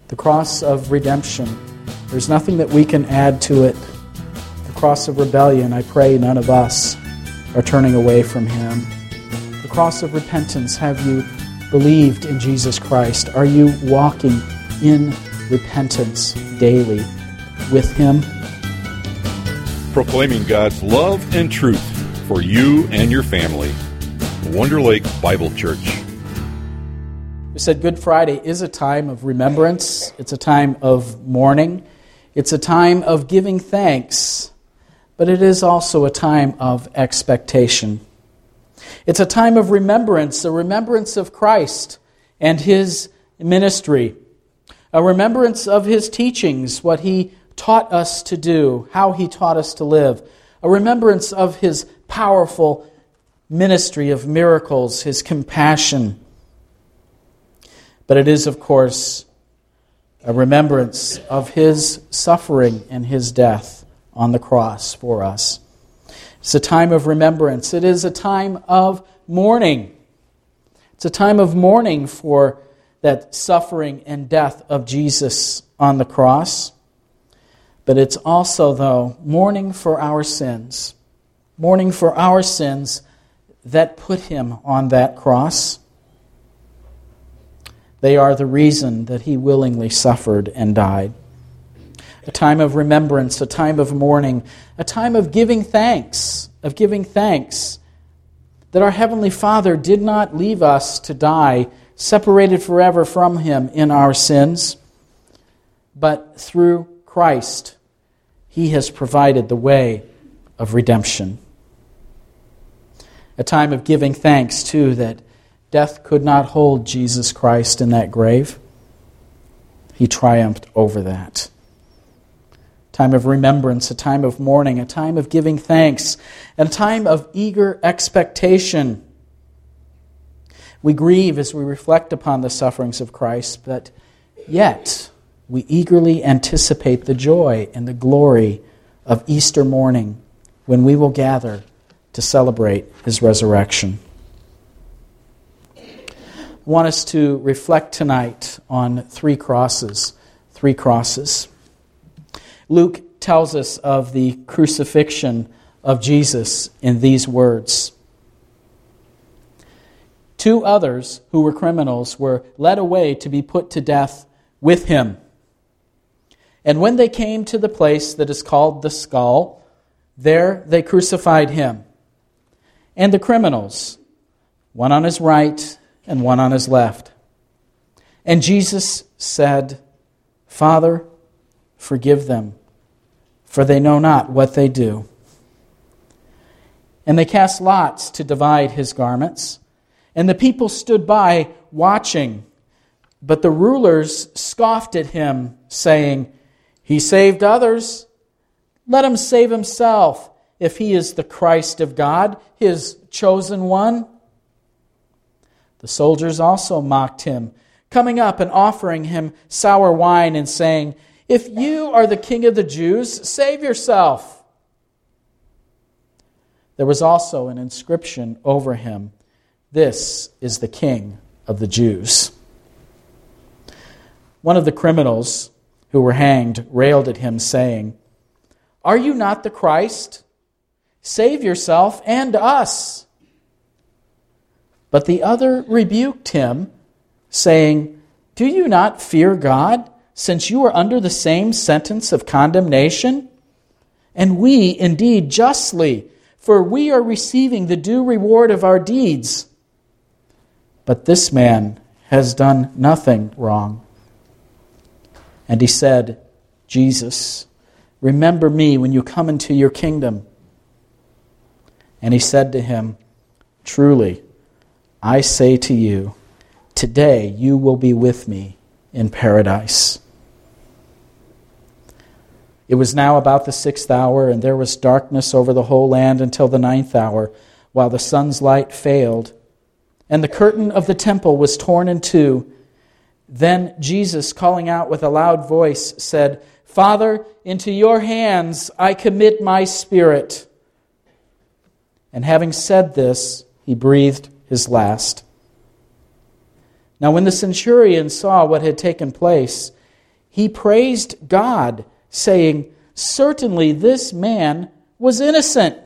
The cross of redemption. There's nothing that we can add to it. The cross of rebellion, I pray none of us are turning away from Him. The cross of repentance, have you believed in Jesus Christ? Are you walking in repentance daily with Him? Proclaiming God's love and truth for you and your family. Wonder Lake Bible Church. We said Good Friday is a time of remembrance. It's a time of mourning. It's a time of giving thanks. But it is also a time of expectation. It's a time of remembrance, a remembrance of Christ and His ministry, a remembrance of His teachings, what He taught us to do, how He taught us to live, a remembrance of His powerful ministry of miracles, His compassion. But it is, of course, a remembrance of His suffering and His death on the cross for us. It's a time of remembrance. It is a time of mourning. It's a time of mourning for that suffering and death of Jesus on the cross. But it's also, though, mourning for our sins. Mourning for our sins that put Him on that cross. They are the reason that He willingly suffered and died. A time of remembrance, a time of mourning, a time of giving thanks that our Heavenly Father did not leave us to die separated forever from Him in our sins, but through Christ, He has provided the way of redemption. A time of giving thanks, too, that death could not hold Jesus Christ in that grave. He triumphed over that. Time of remembrance, a time of mourning, a time of giving thanks, and a time of eager expectation. We grieve as we reflect upon the sufferings of Christ, but yet we eagerly anticipate the joy and the glory of Easter morning when we will gather to celebrate His resurrection. I want us to reflect tonight on three crosses. Three crosses. Luke tells us of the crucifixion of Jesus in these words. Two others who were criminals were led away to be put to death with Him. And when they came to the place that is called the Skull, there they crucified Him and the criminals, one on His right and one on His left. And Jesus said, Father, forgive them, for they know not what they do. And they cast lots to divide His garments, and the people stood by watching. But the rulers scoffed at Him, saying, He saved others. Let Him save Himself, if He is the Christ of God, His chosen one. The soldiers also mocked Him, coming up and offering Him sour wine and saying, If you are the King of the Jews, save yourself. There was also an inscription over Him, This is the King of the Jews. One of the criminals who were hanged railed at Him, saying, Are you not the Christ? Save yourself and us. But the other rebuked Him, saying, Do you not fear God, since you are under the same sentence of condemnation? And we indeed justly, for we are receiving the due reward of our deeds. But this man has done nothing wrong. And He said, Jesus, remember me when you come into your kingdom. And He said to him, Truly, I say to you, today you will be with me in paradise. It was now about the 6th hour, and there was darkness over the whole land until the 9th hour, while the sun's light failed. And the curtain of the temple was torn in two. Then Jesus, calling out with a loud voice, said, Father, into your hands I commit my spirit. And having said this, He breathed His last. Now when the centurion saw what had taken place, he praised God, saying, "Certainly this man was innocent."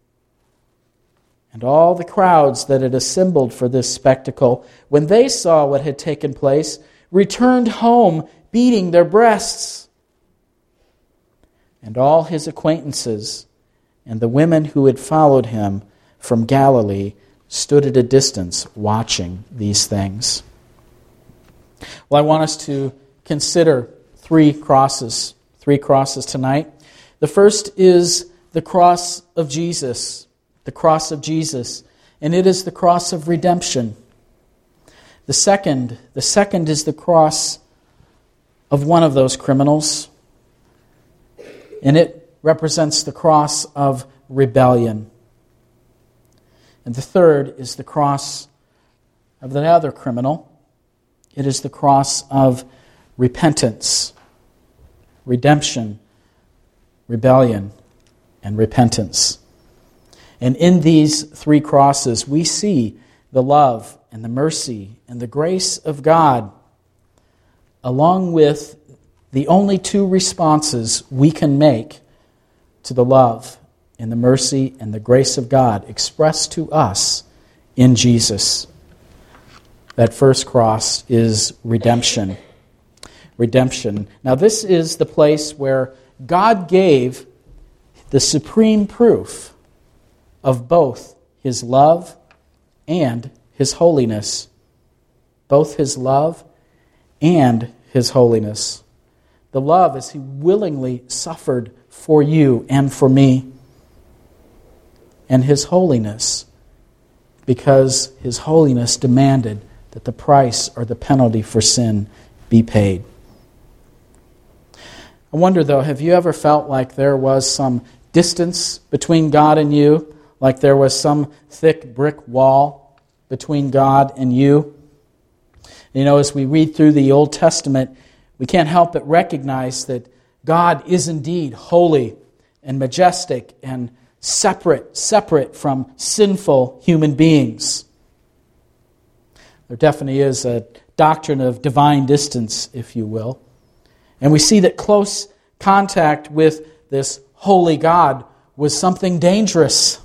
And all the crowds that had assembled for this spectacle, when they saw what had taken place, returned home, beating their breasts. And all his acquaintances and the women who had followed him from Galilee stood at a distance watching these things. Well, I want us to consider three crosses tonight. The first is the cross of Jesus, and it is the cross of redemption. The second is the cross of one of those criminals, and it represents the cross of rebellion. And the third is the cross of the other criminal. It is the cross of repentance, redemption, rebellion, and repentance. And in these three crosses, we see the love and the mercy and the grace of God, along with the only two responses we can make to the love and the mercy and the grace of God expressed to us in Jesus. That first cross is redemption. Redemption. Now, this is the place where God gave the supreme proof of both His love and His holiness. Both His love and His holiness. The love as He willingly suffered for you and for me. And His holiness, because His holiness demanded that the price or the penalty for sin be paid. I wonder, though, have you ever felt like there was some distance between God and you? Like there was some thick brick wall between God and you? You know, as we read through the Old Testament, we can't help but recognize that God is indeed holy and majestic and separate from sinful human beings. There definitely is a doctrine of divine distance, if you will. And we see that close contact with this holy God was something dangerous.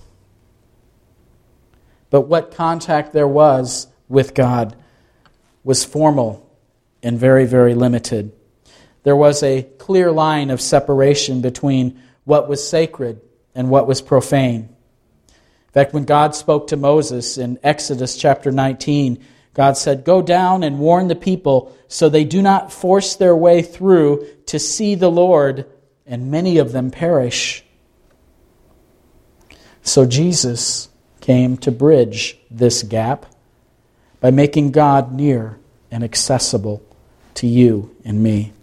But what contact there was with God was formal and very, very limited. There was a clear line of separation between what was sacred and what was profane. In fact, when God spoke to Moses in Exodus chapter 19, God said, "Go down and warn the people so they do not force their way through to see the Lord, and many of them perish." So Jesus came to bridge this gap by making God near and accessible to you and me.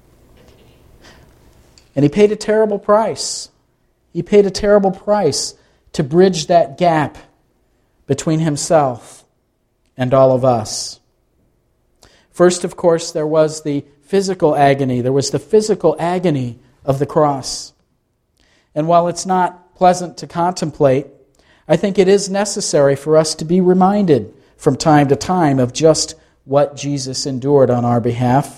And He paid a terrible price. He paid a terrible price to bridge that gap between Himself and all of us. First, of course, there was the physical agony. There was the physical agony of the cross. And while it's not pleasant to contemplate, I think it is necessary for us to be reminded from time to time of just what Jesus endured on our behalf.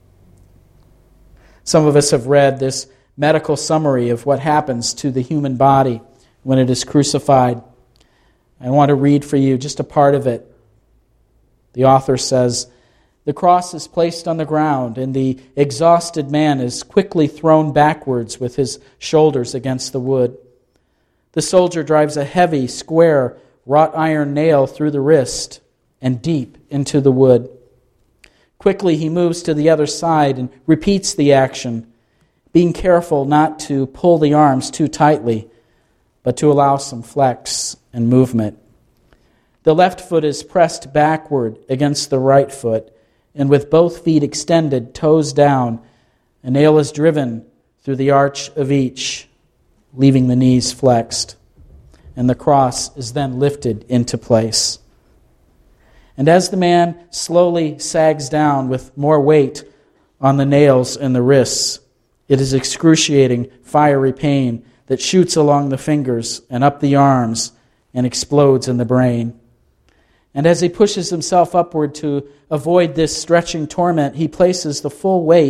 Some of us have read this medical summary of what happens to the human body when it is crucified. I want to read for you just a part of it. The author says, "The cross is placed on the ground, and the exhausted man is quickly thrown backwards with his shoulders against the wood. The soldier drives a heavy, square, wrought iron nail through the wrist and deep into the wood. Quickly he moves to the other side and repeats the action, being careful not to pull the arms too tightly, but to allow some flex and movement. The left foot is pressed backward against the right foot, and with both feet extended, toes down, a nail is driven through the arch of each, leaving the knees flexed, and the cross is then lifted into place. And as the man slowly sags down with more weight on the nails and the wrists, it is excruciating, fiery pain that shoots along the fingers and up the arms and explodes in the brain. And as he pushes himself upward to avoid this stretching torment, he places the full weight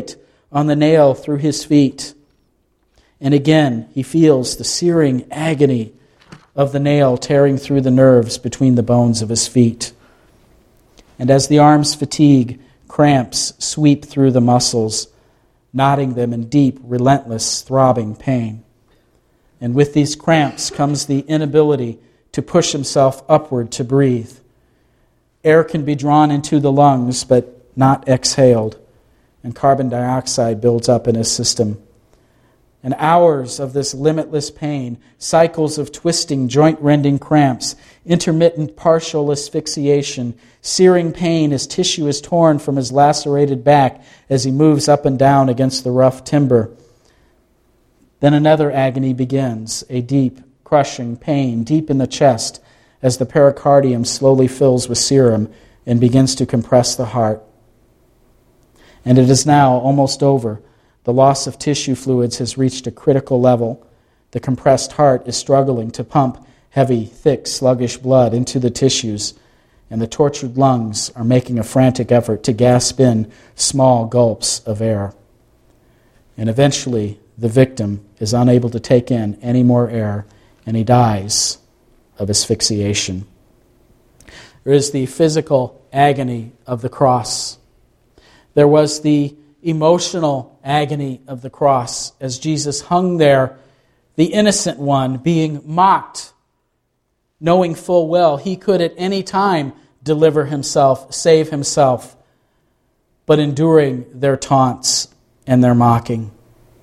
on the nail through his feet. And again, he feels the searing agony of the nail tearing through the nerves between the bones of his feet. And as the arms fatigue, cramps sweep through the muscles, knotting them in deep, relentless, throbbing pain. And with these cramps comes the inability to push himself upward to breathe. Air can be drawn into the lungs, but not exhaled, and carbon dioxide builds up in his system. And hours of this limitless pain, cycles of twisting, joint-rending cramps, intermittent partial asphyxiation, searing pain as tissue is torn from his lacerated back as he moves up and down against the rough timber. Then another agony begins, a deep, crushing pain deep in the chest as the pericardium slowly fills with serum and begins to compress the heart. And it is now almost over. The loss of tissue fluids has reached a critical level. The compressed heart is struggling to pump heavy, thick, sluggish blood into the tissues, and the tortured lungs are making a frantic effort to gasp in small gulps of air. And eventually, the victim is unable to take in any more air, and he dies of asphyxiation. There is the physical agony of the cross. There was the emotional agony of the cross as Jesus hung there, the innocent one, being mocked, knowing full well he could at any time deliver himself, save himself, but enduring their taunts and their mocking.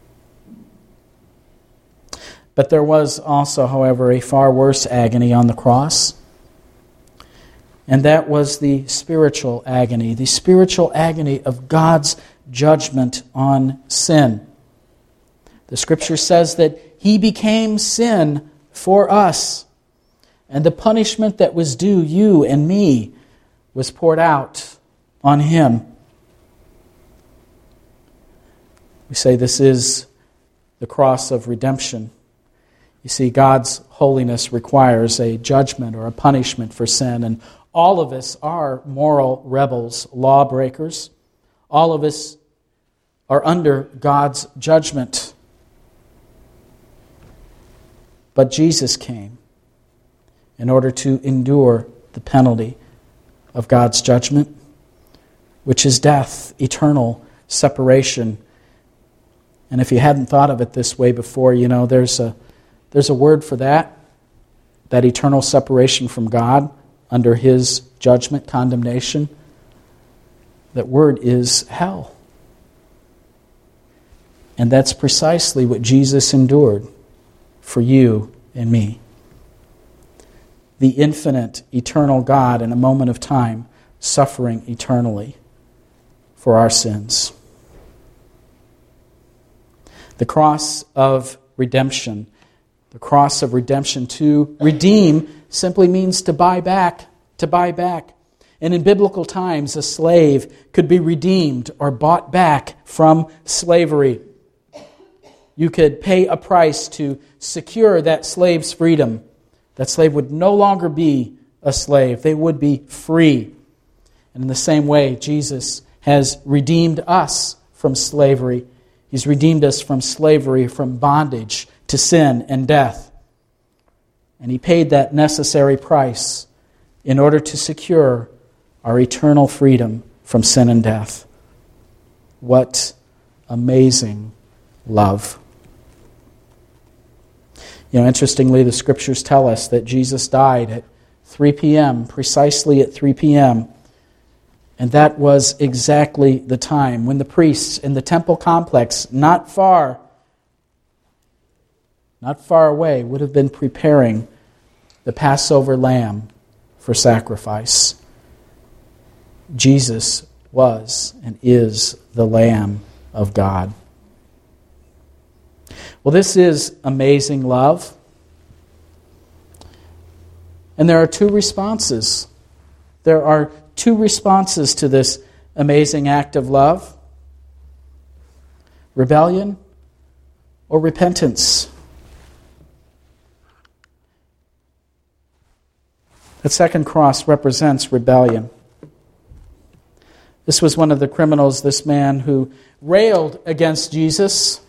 But there was also, however, a far worse agony on the cross, and that was the spiritual agony of God's judgment on sin. The Scripture says that he became sin for us, and the punishment that was due you and me was poured out on him. We say this is the cross of redemption. You see, God's holiness requires a judgment or a punishment for sin, and all of us are moral rebels, lawbreakers. All of us are under God's judgment. But Jesus came in order to endure the penalty of God's judgment, which is death, eternal separation. And if you hadn't thought of it this way before, you know, there's a word for that eternal separation from God under his judgment, condemnation. That word is hell. And that's precisely what Jesus endured for you and me. The infinite, eternal God in a moment of time suffering eternally for our sins. The cross of redemption. The cross of redemption, to redeem, simply means to buy back, to buy back. And in biblical times, a slave could be redeemed or bought back from slavery. You could pay a price to secure that slave's freedom. That slave would no longer be a slave. They would be free. And in the same way, Jesus has redeemed us from slavery. He's redeemed us from slavery, from bondage to sin and death. And he paid that necessary price in order to secure our eternal freedom from sin and death. What amazing love. You know, interestingly, the Scriptures tell us that Jesus died at 3 p.m., precisely at 3 p.m., and that was exactly the time when the priests in the temple complex, not far away, would have been preparing the Passover lamb for sacrifice. Jesus was and is the Lamb of God. Well, this is amazing love. And there are two responses. There are two responses to this amazing act of love. Rebellion or repentance. The second cross represents rebellion. This was one of the criminals, this man who railed against Jesus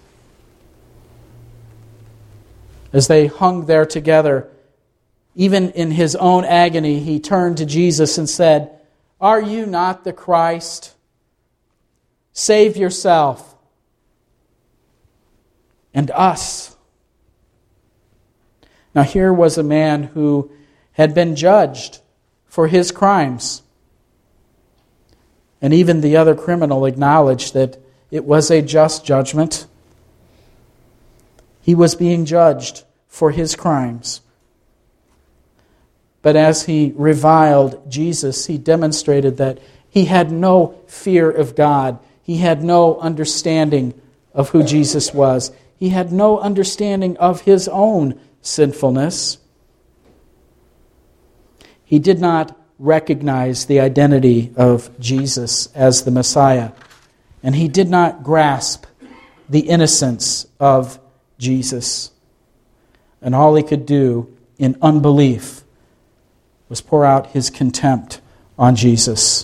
as they hung there together. Even in his own agony, he turned to Jesus and said, "Are you not the Christ? Save yourself and us." Now here was a man who had been judged for his crimes. And even the other criminal acknowledged that it was a just judgment. He was being judged for his crimes. But as he reviled Jesus, he demonstrated that he had no fear of God. He had no understanding of who Jesus was. He had no understanding of his own sinfulness. He did not recognize the identity of Jesus as the Messiah, and he did not grasp the innocence of Jesus. And all he could do in unbelief was pour out his contempt on Jesus.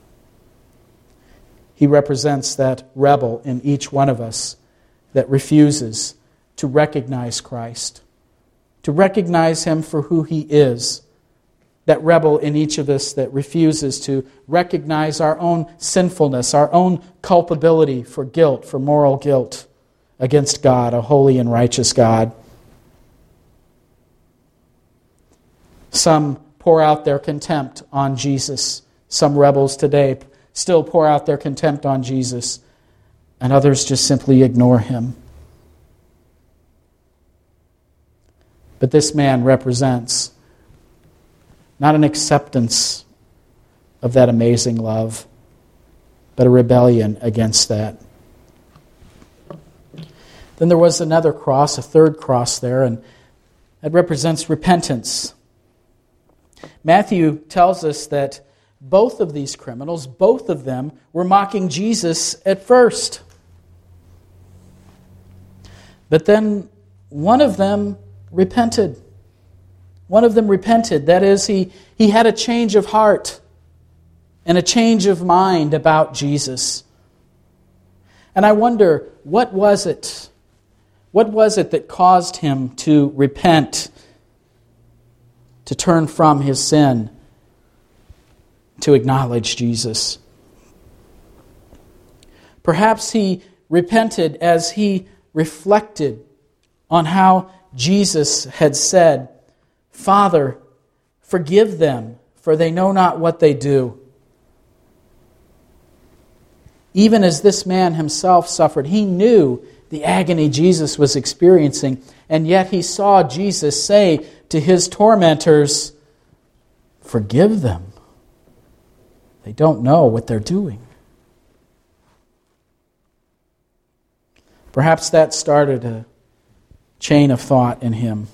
He represents that rebel in each one of us that refuses to recognize Christ, to recognize him for who he is. That rebel in each of us that refuses to recognize our own sinfulness, our own culpability for guilt, for moral guilt against God, a holy and righteous God. Some pour out their contempt on Jesus. Some rebels today still pour out their contempt on Jesus, and others just simply ignore him. But this man represents not an acceptance of that amazing love, but a rebellion against that. Then there was another cross, a third cross there, and that represents repentance. Matthew tells us that both of these criminals, both of them, were mocking Jesus at first. But then one of them repented. One of them repented. That is, he had a change of heart and a change of mind about Jesus. And I wonder, what was it? What was it that caused him to repent, to turn from his sin, to acknowledge Jesus? Perhaps he repented as he reflected on how Jesus had said, "Father, forgive them, for they know not what they do." Even as this man himself suffered, he knew the agony Jesus was experiencing, and yet he saw Jesus say to his tormentors, "Forgive them. They don't know what they're doing." Perhaps that started a chain of thought in him.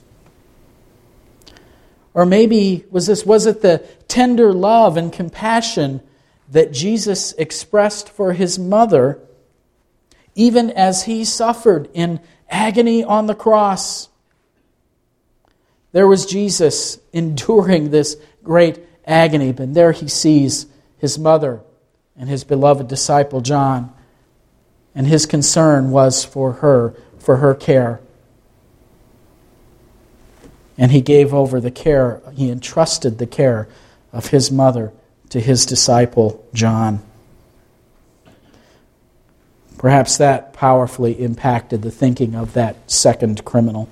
Or maybe was it the tender love and compassion that Jesus expressed for his mother, even as he suffered in agony on the cross? There was Jesus enduring this great agony, but there he sees his mother and his beloved disciple John, and his concern was for her care. And he gave over the care, he entrusted the care of his mother to his disciple John. Perhaps that powerfully impacted the thinking of that second criminal.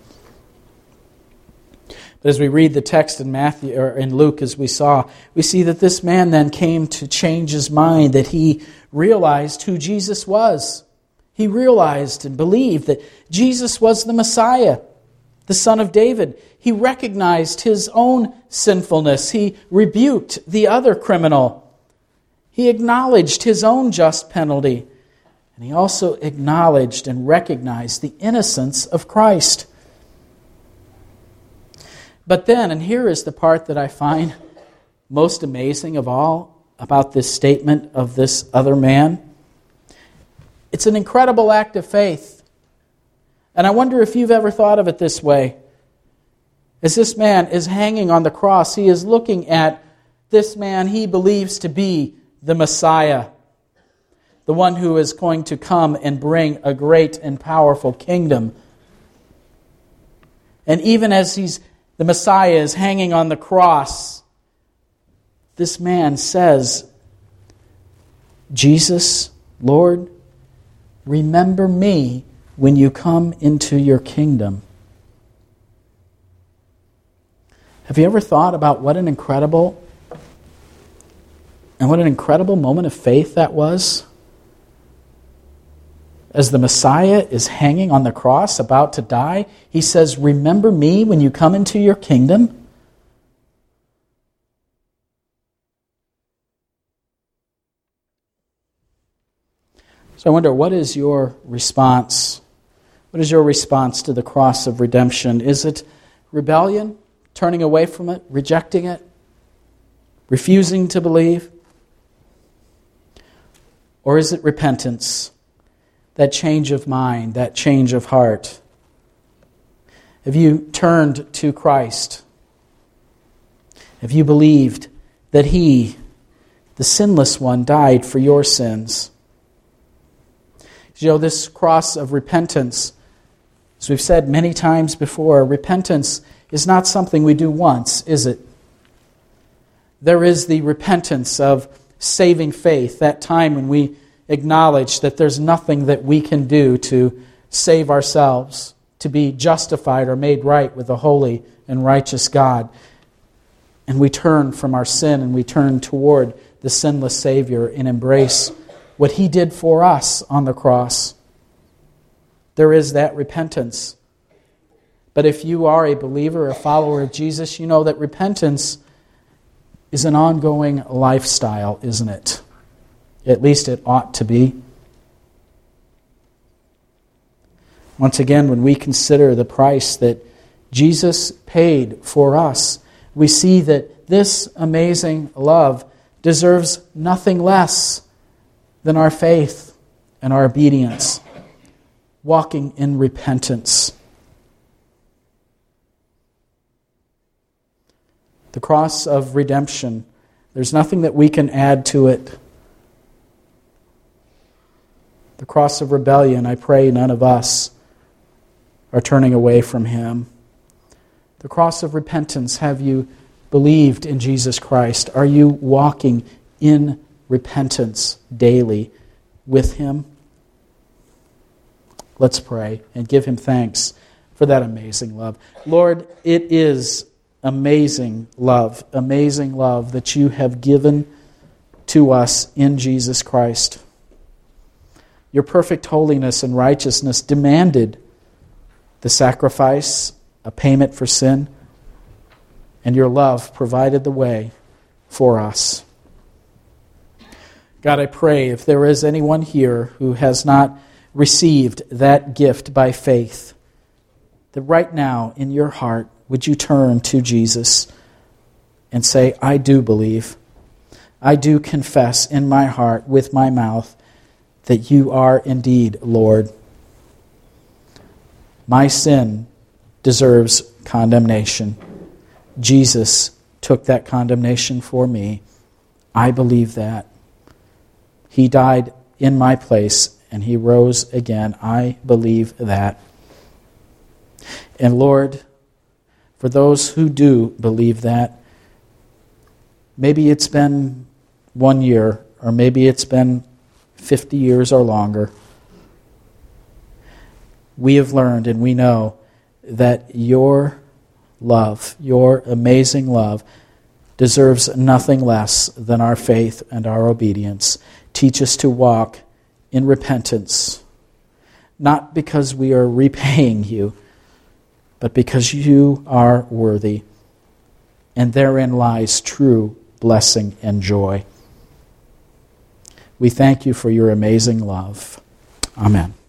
But as we read the text in Matthew or in Luke, as we see that this man then came to change his mind, that he realized who Jesus was. He realized and believed that Jesus was the Messiah, the Son of David. He recognized his own sinfulness. He rebuked the other criminal. He acknowledged his own just penalty. And he also acknowledged and recognized the innocence of Christ. But then, and here is the part that I find most amazing of all about this statement of this other man. It's an incredible act of faith. And I wonder if you've ever thought of it this way. As this man is hanging on the cross, he is looking at this man he believes to be the Messiah, the one who is going to come and bring a great and powerful kingdom. And even as the Messiah is hanging on the cross, this man says, Jesus, Lord, remember me when you come into your kingdom. Have you ever thought about what an incredible moment of faith that was? As the Messiah is hanging on the cross, about to die, he says, remember me when you come into your kingdom. So I wonder, what is your response? What is your response to the cross of redemption? Is it rebellion, turning away from it, rejecting it, refusing to believe? Or is it repentance, that change of mind, that change of heart? Have you turned to Christ? Have you believed that He, the sinless one, died for your sins? You know, this cross of repentance, as we've said many times before, repentance is not something we do once, is it? There is the repentance of saving faith, that time when we acknowledge that there's nothing that we can do to save ourselves, to be justified or made right with a holy and righteous God. And we turn from our sin and we turn toward the sinless Savior and embrace what He did for us on the cross. There is that repentance. But if you are a believer, a follower of Jesus, you know that repentance is an ongoing lifestyle, isn't it? At least it ought to be. Once again, when we consider the price that Jesus paid for us, we see that this amazing love deserves nothing less than our faith and our obedience, walking in repentance. The cross of redemption, there's nothing that we can add to it. The cross of rebellion, I pray none of us are turning away from Him. The cross of repentance, have you believed in Jesus Christ? Are you walking in repentance daily with Him? Let's pray and give Him thanks for that amazing love. Lord, it is amazing love that you have given to us in Jesus Christ. Your perfect holiness and righteousness demanded the sacrifice, a payment for sin, and your love provided the way for us. God, I pray if there is anyone here who has not received that gift by faith, that right now in your heart would you turn to Jesus and say, I do believe. I do confess in my heart with my mouth that you are indeed Lord. My sin deserves condemnation. Jesus took that condemnation for me. I believe that. He died in my place and He rose again. I believe that. And Lord, for those who do believe that, maybe it's been 1 year or maybe it's been 50 years or longer, we have learned and we know that your love, your amazing love, deserves nothing less than our faith and our obedience. Teach us to walk in repentance, not because we are repaying you, but because you are worthy, and therein lies true blessing and joy. We thank you for your amazing love. Amen.